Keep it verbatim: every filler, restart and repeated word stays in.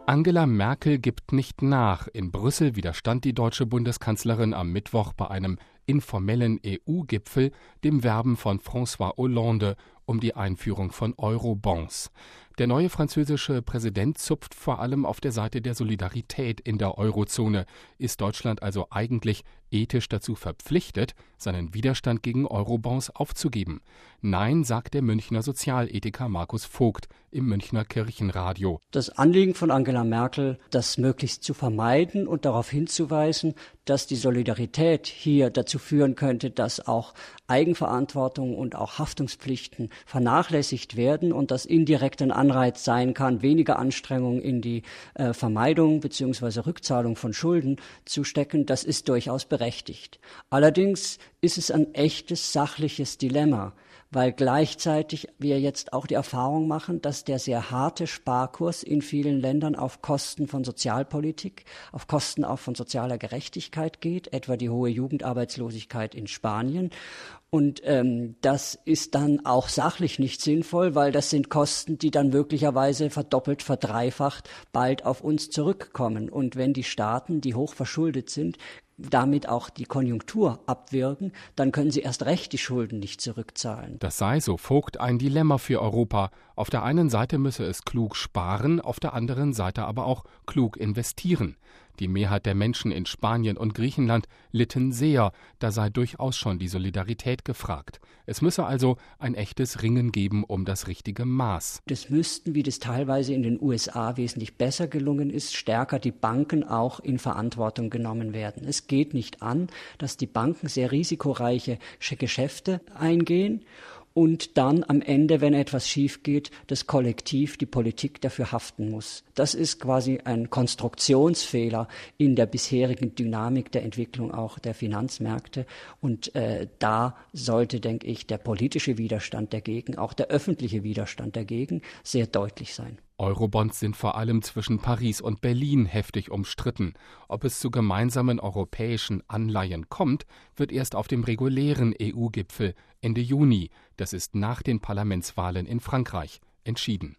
Angela Merkel gibt nicht nach. In Brüssel widerstand die deutsche Bundeskanzlerin am Mittwoch bei einem informellen E U-Gipfel dem Werben von François Hollande um die Einführung von Eurobonds. Der neue französische Präsident zupft vor allem auf der Seite der Solidarität in der Eurozone. Ist Deutschland also eigentlich ethisch dazu verpflichtet, seinen Widerstand gegen Eurobonds aufzugeben? Nein, sagt der Münchner Sozialethiker Markus Vogt im Münchner Kirchenradio. Das Anliegen von Angela Merkel, das möglichst zu vermeiden und darauf hinzuweisen, dass die Solidarität hier dazu führen könnte, dass auch Eigenverantwortung und auch Haftungspflichten vernachlässigt werden und das indirekt ein Anreiz sein kann, weniger Anstrengungen in die äh, Vermeidung bzw. Rückzahlung von Schulden zu stecken, das ist durchaus berechtigt. Allerdings ist es ein echtes sachliches Dilemma, weil gleichzeitig wir jetzt auch die Erfahrung machen, dass der sehr harte Sparkurs in vielen Ländern auf Kosten von Sozialpolitik, auf Kosten auch von sozialer Gerechtigkeit geht, etwa die hohe Jugendarbeitslosigkeit in Spanien. Und ähm, das ist dann auch sachlich nicht sinnvoll, weil das sind Kosten, die dann möglicherweise verdoppelt, verdreifacht bald auf uns zurückkommen. Und wenn die Staaten, die hoch verschuldet sind, damit auch die Konjunktur abwirken, dann können sie erst recht die Schulden nicht zurückzahlen. Das sei, so Vogt, ein Dilemma für Europa. Auf der einen Seite müsse es klug sparen, auf der anderen Seite aber auch klug investieren. Die Mehrheit der Menschen in Spanien und Griechenland litten sehr, da sei durchaus schon die Solidarität gefragt. Es müsse also ein echtes Ringen geben um das richtige Maß. Das müssten, wie das teilweise in den U S A wesentlich besser gelungen ist, stärker die Banken auch in Verantwortung genommen werden. Es geht nicht an, dass die Banken sehr risikoreiche Geschäfte eingehen und dann am Ende, wenn etwas schief geht, das Kollektiv, die Politik dafür haften muss. Das ist quasi ein Konstruktionsfehler in der bisherigen Dynamik der Entwicklung auch der Finanzmärkte. Und äh, da sollte, denke ich, der politische Widerstand dagegen, auch der öffentliche Widerstand dagegen, sehr deutlich sein. Eurobonds sind vor allem zwischen Paris und Berlin heftig umstritten. Ob es zu gemeinsamen europäischen Anleihen kommt, wird erst auf dem regulären E U-Gipfel Ende Juni, das ist nach den Parlamentswahlen in Frankreich, entschieden.